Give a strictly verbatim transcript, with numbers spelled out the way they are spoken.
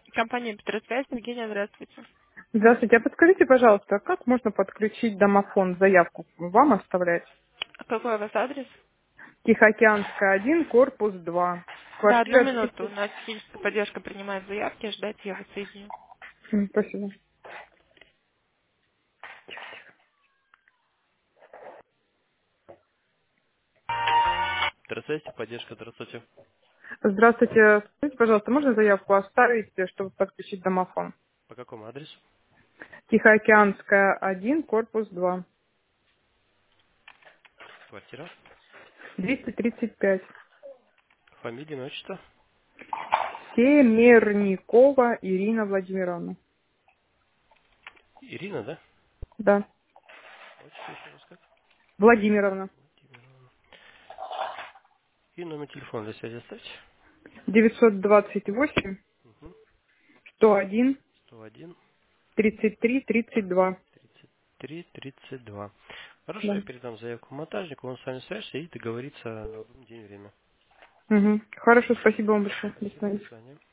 Компания Петросвязь. Евгения, здравствуйте. Здравствуйте. А подскажите, пожалуйста, как можно подключить домофон, заявку вам оставлять? А какой у вас адрес? Тихоокеанская, один, корпус два. Да, одну Квартира минуту. У двести. нас техническая поддержка принимает заявки. Ждать я вас соединю. М, Спасибо. Здравствуйте, поддержка, здравствуйте. Здравствуйте. Скажите, пожалуйста, можно заявку оставить, э, чтобы подключить домофон? По какому адресу? Тихоокеанская, один, корпус два. Квартира. двести тридцать пять. Фамилия, имя, отчество. Семерникова Ирина Владимировна. Ирина, да? Да. Отчество еще раз как? Владимировна. Владимировна. И номер телефона для связи оставьте. девятьсот двадцать восемь, Угу. сто один, сто один, тридцать три, тридцать два. тридцать три, тридцать два. Хорошо, Да. я передам заявку монтажнику, он с вами свяжется и договорится на удобный день и время. Угу. Хорошо, спасибо вам большое. До Спасибо, до свидания. свидания.